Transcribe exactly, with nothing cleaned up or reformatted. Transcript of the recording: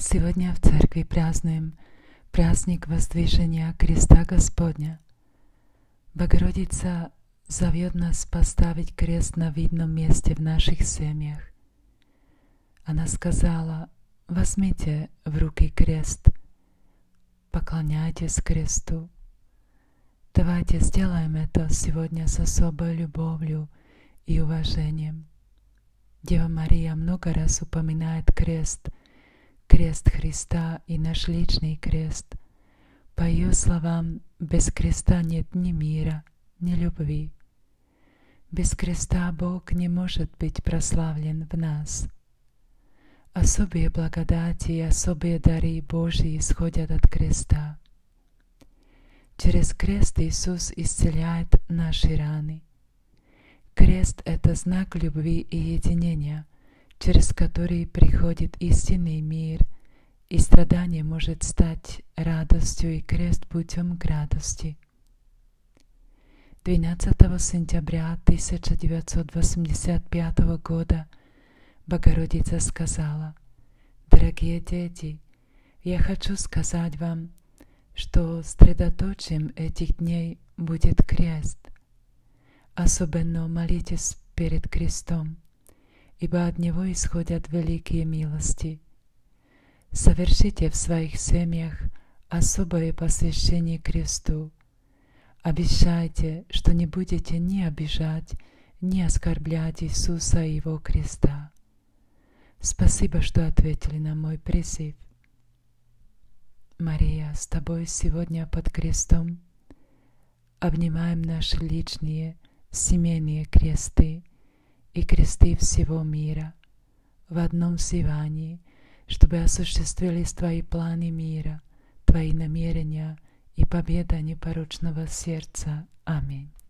Сегодня в церкви празднуем праздник воздвижения креста Господня. Богородица зовет нас поставить крест на видном месте в наших семьях. Она сказала: возьмите в руки крест, поклоняйтесь кресту. Давайте сделаем это сегодня с особой любовью и уважением. Дева Мария много раз упоминает крест, крест Христа и наш личный крест. По ее словам, без креста нет ни мира, ни любви. Без креста Бог не может быть прославлен в нас. Особые благодати и особые дары Божьи исходят от креста. Через крест Иисус исцеляет наши раны. Крест — это знак любви и единения, через который приходит истинный мир, и страдание может стать радостью, и крест путем к радости. двенадцатого сентября тысяча девятьсот восемьдесят пятого года Богородица сказала: «Дорогие дети, я хочу сказать вам, что средоточием этих дней будет крест. Особенно молитесь перед крестом, ибо от него исходят великие милости. Совершите в своих семьях особое посвящение кресту. Обещайте, что не будете ни обижать, ни оскорблять Иисуса и Его креста». Спасибо, что ответили на мой призыв. Мария, с тобой сегодня под крестом обнимаем наши личные семейные кресты и кресты всего мира в одном взывании, чтобы осуществились Твои планы мира, Твои намерения и победа непорочного сердца. Аминь.